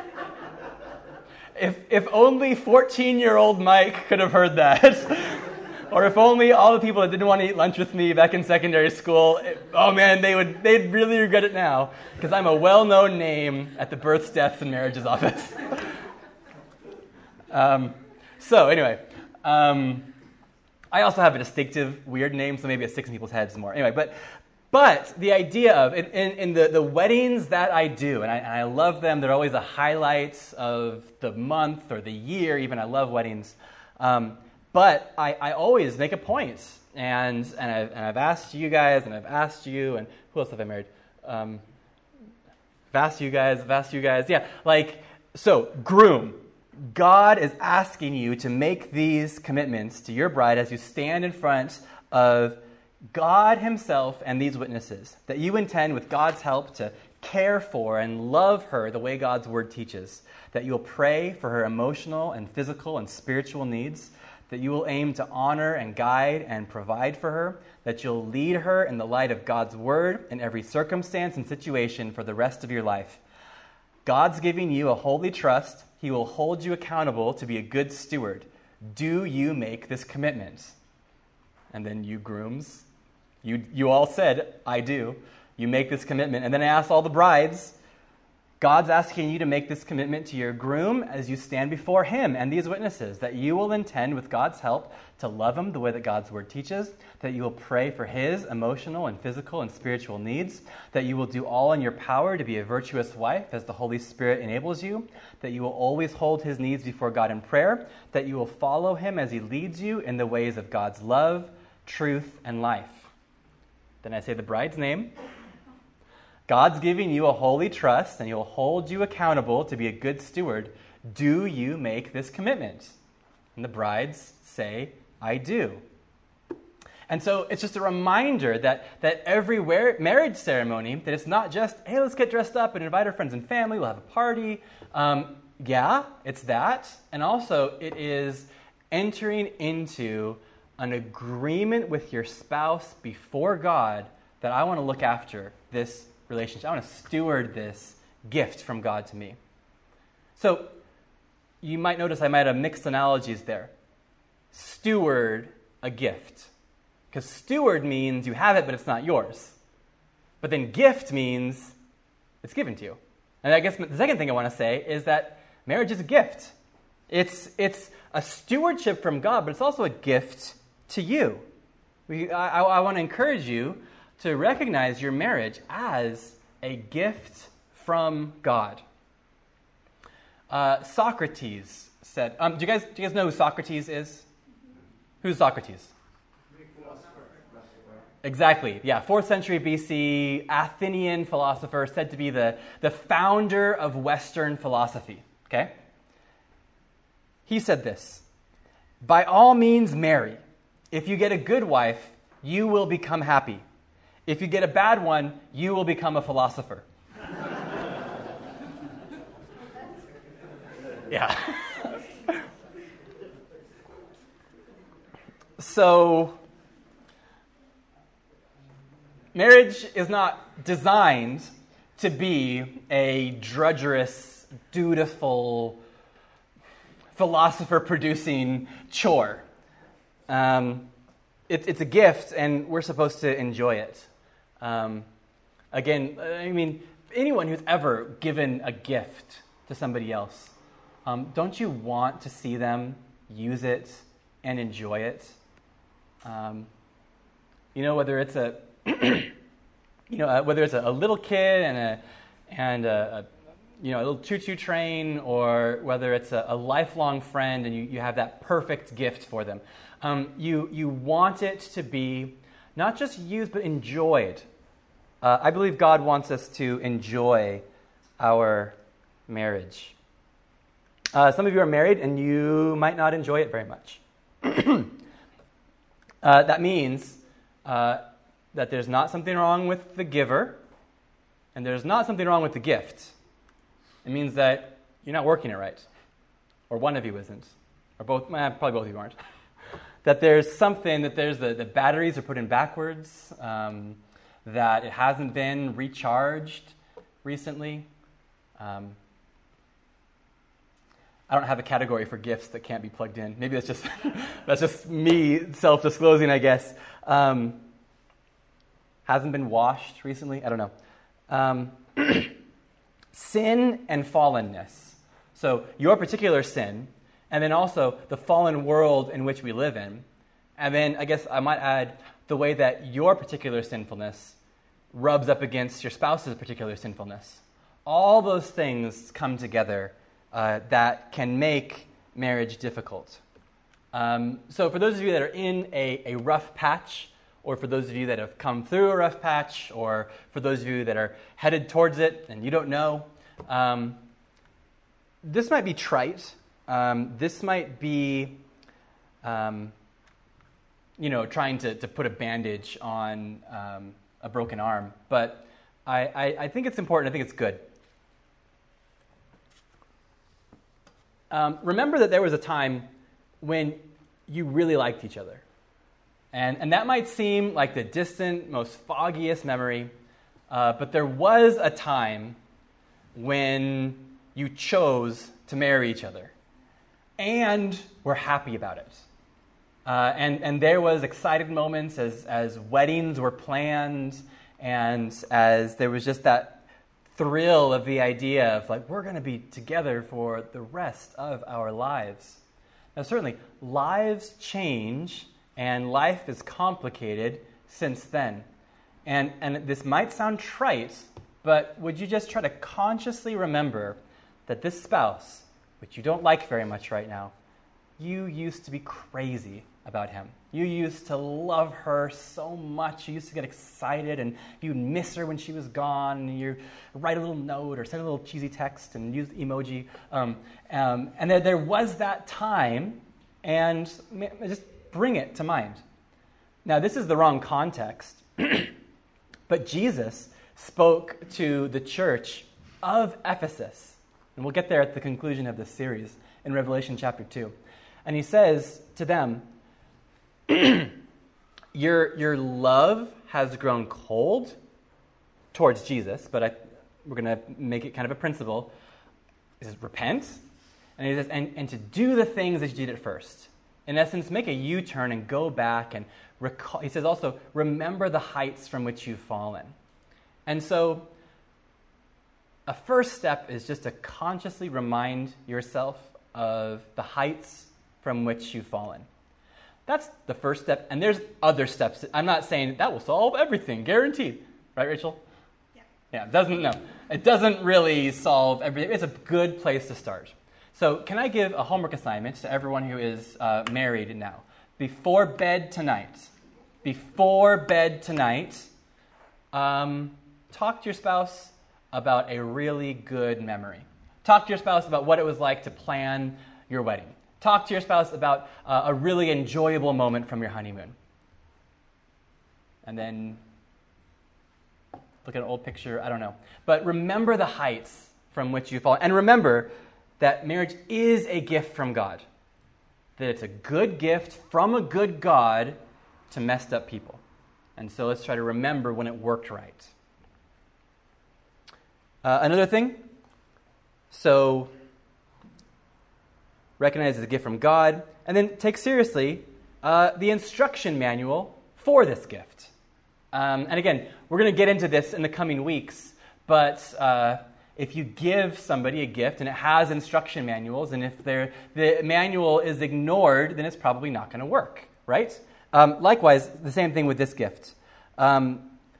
If if only fourteen-year-old Mike could have heard that. Or if only all the people that didn't want to eat lunch with me back in secondary school, it, oh man, they would they'd really regret it now, because I'm a well-known name at the births, deaths, and marriages office. um, so anyway, um, I also have a distinctive, weird name, so maybe it sticks in people's heads more. Anyway, but but the idea of in, in, in the, the weddings that I do, and I, and I love them. They're always a highlight of the month or the year. Even I love weddings. Um, But I, I always make a point, and and I've, and I've asked you guys, and I've asked you, and who else have I married? Um, I've asked you guys, I've asked you guys, yeah. Like, so, groom, God is asking you to make these commitments to your bride as you stand in front of God himself and these witnesses, that you intend, with God's help, to care for and love her the way God's word teaches, that you'll pray for her emotional and physical and spiritual needs, that you will aim to honor and guide and provide for her, that you'll lead her in the light of God's word in every circumstance and situation for the rest of your life. God's giving you a holy trust. He will hold you accountable to be a good steward. Do you make this commitment? And then you grooms, you, you all said, I do. You make this commitment. And then I asked all the brides, God's asking you to make this commitment to your groom as you stand before him and these witnesses, that you will intend, with God's help, to love him the way that God's word teaches, that you will pray for his emotional and physical and spiritual needs, that you will do all in your power to be a virtuous wife as the Holy Spirit enables you, that you will always hold his needs before God in prayer, that you will follow him as he leads you in the ways of God's love, truth, and life. Then I say the bride's name. God's giving you a holy trust, and he'll hold you accountable to be a good steward. Do you make this commitment? And the brides say, I do. And so it's just a reminder that, that every marriage ceremony, that it's not just, hey, let's get dressed up and invite our friends and family, we'll have a party. Um, yeah, it's that. And also it is entering into an agreement with your spouse before God that I want to look after this relationship. I want to steward this gift from God to me. So you might notice I might have mixed analogies there. Steward a gift. Because steward means you have it, but it's not yours. But then gift means it's given to you. And I guess the second thing I want to say is that marriage is a gift. It's, it's a stewardship from God, but it's also a gift to you. We, I, I want to encourage you to recognize your marriage as a gift from God. Uh, Socrates said, um, do you guys do you guys know who Socrates is? Who's Socrates? Exactly, yeah, fourth century B C, Athenian philosopher, said to be the, the founder of Western philosophy, okay? He said this, by all means marry. If you get a good wife, you will become happy. If you get a bad one, you will become a philosopher. Yeah. So, marriage is not designed to be a drudgerous dutiful, philosopher-producing chore. Um, it, it's a gift, and we're supposed to enjoy it. Um, again, I mean, anyone who's ever given a gift to somebody else, um, don't you want to see them use it and enjoy it? Um, you know, whether it's a, you know, uh, whether it's a, a little kid and a and a, a, you know, a little choo-choo train, or whether it's a, a lifelong friend and you, you have that perfect gift for them. Um, you you want it to be not just used but enjoyed. Uh, I believe God wants us to enjoy our marriage. Uh, some of you are married and you might not enjoy it very much. uh, that means uh, that there's not something wrong with the giver, and there's not something wrong with the gift. It means that you're not working it right, or one of you isn't, or both. Eh, probably both of you aren't. That there's something, that there's the, the batteries are put in backwards, um, that it hasn't been recharged recently. Um, I don't have a category for gifts that can't be plugged in. Maybe that's just that's just me self-disclosing, I guess. Um, hasn't been washed recently. I don't know. Um, sin and fallenness. So your particular sin, and then also the fallen world in which we live in. And then I guess I might add the way that your particular sinfulness rubs up against your spouse's particular sinfulness. All those things come together uh, that can make marriage difficult. Um, so for those of you that are in a, a rough patch, or for those of you that have come through a rough patch, or for those of you that are headed towards it and you don't know, um, this might be trite. Um, this might be, um, you know, trying to, to put a bandage on um, a broken arm. But I, I, I think it's important. I think it's good. Um, remember that there was a time when you really liked each other. And, and that might seem like the distant, most foggiest memory, uh, but there was a time when you chose to marry each other and were happy about it. Uh, and, and there was excited moments as, as weddings were planned, and as there was just that thrill of the idea of, like, we're going to be together for the rest of our lives. Now, certainly, lives change, and life is complicated since then. And, and this might sound trite, but would you just try to consciously remember that this spouse, which you don't like very much right now, you used to be crazy about him. You used to love her so much. You used to get excited, and you'd miss her when she was gone. And you write a little note or send a little cheesy text and use emoji. Um, um, and there, there was that time, and just bring it to mind. Now, this is the wrong context, but Jesus spoke to the church of Ephesus. And we'll get there at the conclusion of this series in Revelation chapter two. And he says to them, your, your love has grown cold towards Jesus, but I, we're going to make it kind of a principle. He says, repent. And he says, and, and to do the things that you did at first. In essence, make a U-turn and go back and recall. He says also, remember the heights from which you've fallen. And so a first step is just to consciously remind yourself of the heights from which you've fallen. That's the first step, and there's other steps. I'm not saying that will solve everything, guaranteed. Right, Rachel? Yeah. Yeah, it doesn't, no. It doesn't really solve everything. It's a good place to start. So can I give a homework assignment to everyone who is uh, married now? Before bed tonight, before bed tonight, um, talk to your spouse about a really good memory. Talk to your spouse about what it was like to plan your wedding. Talk to your spouse about uh, a really enjoyable moment from your honeymoon. And then look at an old picture, I don't know. But remember the heights from which you fall. And remember that marriage is a gift from God. That it's a good gift from a good God to messed up people. And so let's try to remember when it worked right. Uh, another thing, So, recognize it as a gift from God, and then take seriously uh, the instruction manual for this gift. Um, and again, we're going to get into this in the coming weeks, but uh, if you give somebody a gift and it has instruction manuals, and if the manual is ignored, then it's probably not going to work, right? Um, likewise, the same thing with this gift. Um,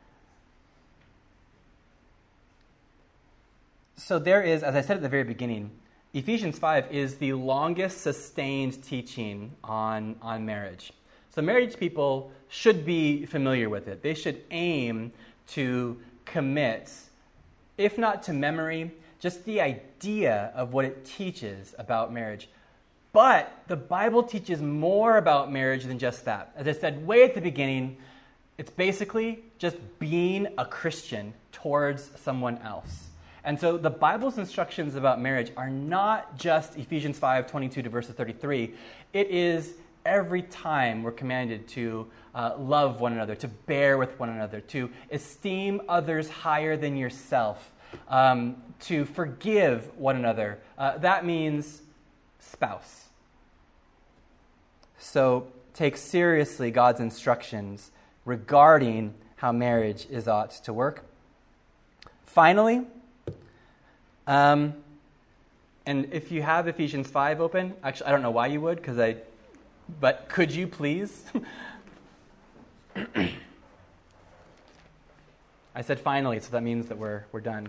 so there is, as I said at the very beginning, Ephesians five is the longest sustained teaching on, on marriage. So marriage people should be familiar with it. They should aim to commit, if not to memory, just the idea of what it teaches about marriage. But the Bible teaches more about marriage than just that. As I said way at the beginning, it's basically just being a Christian towards someone else. And so the Bible's instructions about marriage are not just Ephesians five, twenty-two to verse thirty-three. It is every time we're commanded to uh, love one another, to bear with one another, to esteem others higher than yourself, um, to forgive one another. Uh, that means spouse. So take seriously God's instructions regarding how marriage is ought to work. Finally, um, and if you have Ephesians five open, actually I don't know why you would, because I But could you please? I said finally, so that means that we're we're done.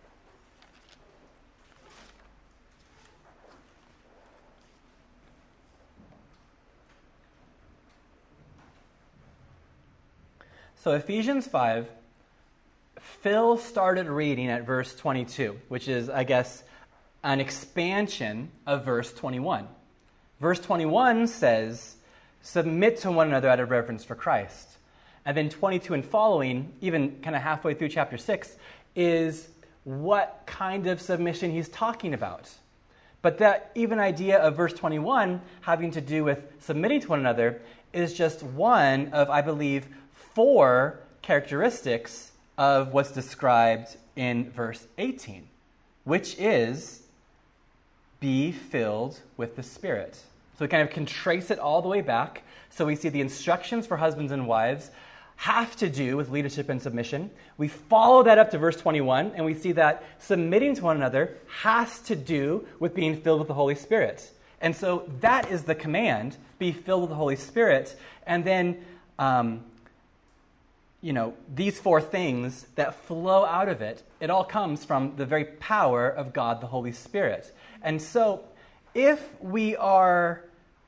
So Ephesians five, Phil started reading at verse twenty-two, which is, I guess, an expansion of verse twenty-one. Verse twenty-one says, submit to one another out of reverence for Christ. And then twenty-two and following, even kind of halfway through chapter six, is what kind of submission he's talking about. But that even idea of verse twenty-one having to do with submitting to one another is just one of, I believe, four characteristics of what's described in verse eighteen, which is be filled with the Spirit. So we kind of can trace it all the way back. So we see the instructions for husbands and wives have to do with leadership and submission. We follow that up to verse twenty-one, and we see that submitting to one another has to do with being filled with the Holy Spirit. And so that is the command, be filled with the Holy Spirit. And then, um, you know, these four things that flow out of it, it all comes from the very power of God, the Holy Spirit. And so if we are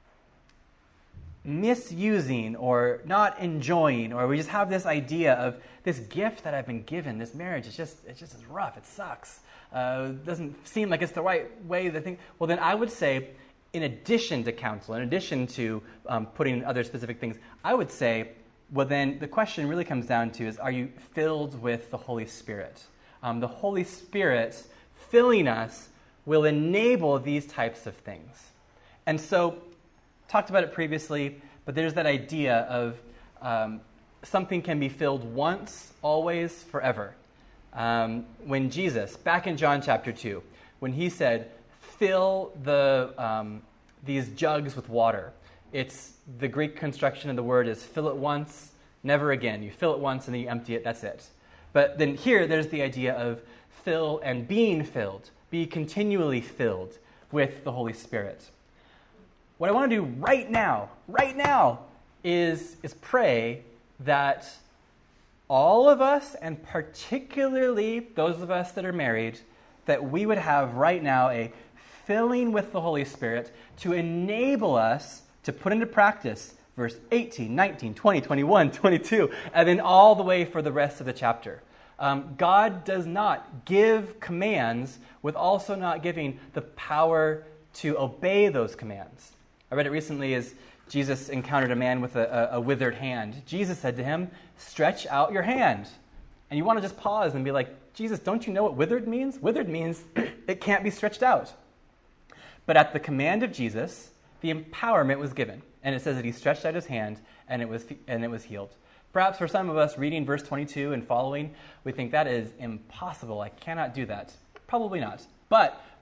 misusing or not enjoying, or we just have this idea of this gift that I've been given, this marriage, it's just it's just rough, it sucks, uh, doesn't seem like it's the right way to think, well then I would say, in addition to counsel, in addition to um, putting in other specific things, I would say, well then the question really comes down to is, are you filled with the Holy Spirit? Um, the Holy Spirit filling us will enable these types of things. And so, talked about it previously, but there's that idea of um, something can be filled once, always, forever. Um, when Jesus, back in John chapter two, when he said, fill the um, these jugs with water, it's the Greek construction of the word is fill it once, never again. You fill it once and then you empty it, that's it. But then here, there's the idea of fill and being filled, be continually filled with the Holy Spirit. What I want to do right now, right now, is, is pray that all of us, and particularly those of us that are married, that we would have right now a filling with the Holy Spirit to enable us to put into practice verse eighteen, nineteen, twenty, twenty-one, twenty-two, and then all the way for the rest of the chapter. Um, God does not give commands with also not giving the power to obey those commands. I read it recently as Jesus encountered a man with a, a, a withered hand. Jesus said to him, stretch out your hand. And you want to just pause and be like, Jesus, don't you know what withered means? Withered means it can't be stretched out. But at the command of Jesus, the empowerment was given. And it says that he stretched out his hand and it was and it was healed. Perhaps for some of us, reading verse twenty-two and following, we think that is impossible. I cannot do that. Probably not. But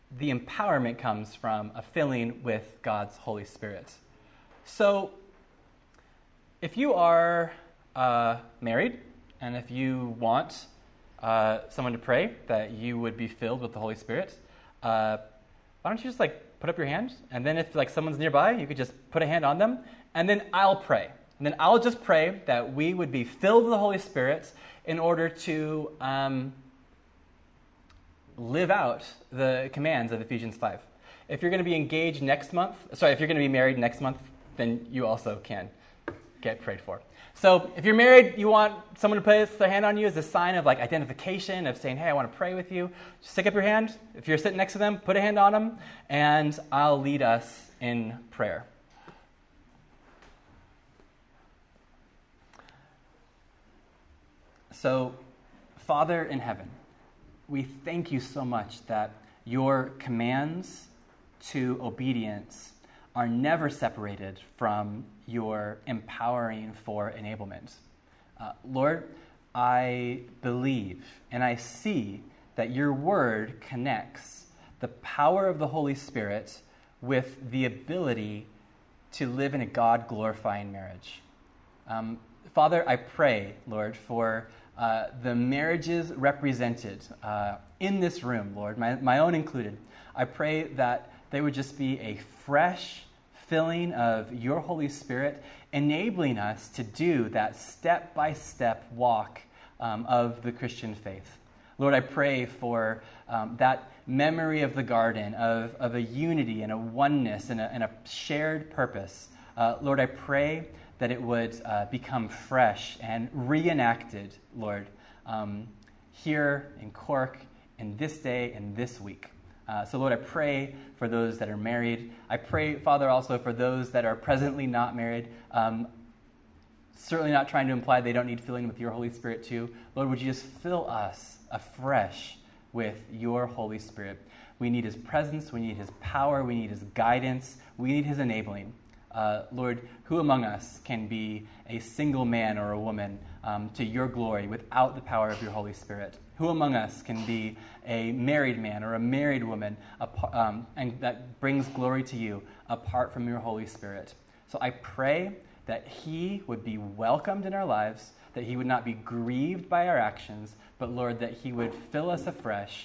the empowerment comes from a filling with God's Holy Spirit. So, if you are uh, married, and if you want uh, someone to pray that you would be filled with the Holy Spirit, uh, why don't you just like put up your hand, and then if like someone's nearby, you could just put a hand on them, and then I'll pray. And then I'll just pray that we would be filled with the Holy Spirit in order to um, live out the commands of Ephesians five. If you're going to be engaged next month, sorry, if you're going to be married next month, then you also can get prayed for. So if you're married, you want someone to place their hand on you as a sign of like identification, of saying, hey, I want to pray with you. Just stick up your hand. If you're sitting next to them, put a hand on them, and I'll lead us in prayer. So, Father in heaven, we thank you so much that your commands to obedience are never separated from your empowering for enablement. Uh, Lord, I believe and I see that your word connects the power of the Holy Spirit with the ability to live in a God-glorifying marriage. Um, Father, I pray, Lord, for uh, the marriages represented uh, in this room, Lord, my, my own included. I pray that they would just be a fresh filling of your Holy Spirit, enabling us to do that step-by-step walk um, of the Christian faith. Lord, I pray for um, that memory of the garden, of, of a unity and a oneness and a, and a shared purpose. Uh, Lord, I pray that it would uh, become fresh and reenacted, Lord, um, here in Cork, in this day and this week. Uh, so, Lord, I pray for those that are married. I pray, Father, also for those that are presently not married. Um, certainly not trying to imply they don't need filling with your Holy Spirit too. Lord, would you just fill us afresh with your Holy Spirit? We need his presence. We need his power. We need his guidance. We need his enabling. Uh, Lord, who among us can be a single man or a woman um, to your glory without the power of your Holy Spirit? Who among us can be a married man or a married woman um, and that brings glory to you apart from your Holy Spirit? So I pray that he would be welcomed in our lives, that he would not be grieved by our actions, but Lord, that he would fill us afresh,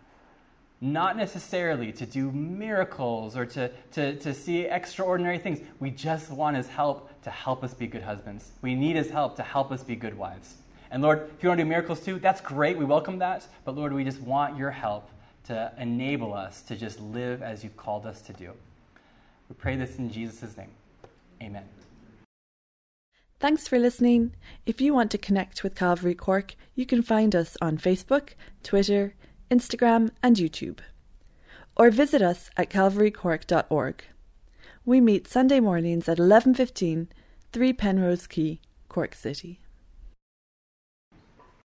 not necessarily to do miracles or to, to, to see extraordinary things. We just want his help to help us be good husbands. We need his help to help us be good wives. And Lord, if you want to do miracles too, that's great. We welcome that. But Lord, we just want your help to enable us to just live as you've called us to do. We pray this in Jesus' name. Amen. Thanks for listening. If you want to connect with Calvary Cork, you can find us on Facebook, Twitter, Instagram and YouTube. Or visit us at calvary cork dot org. We meet Sunday mornings at eleven fifteen, three Penrose Quay, Cork City.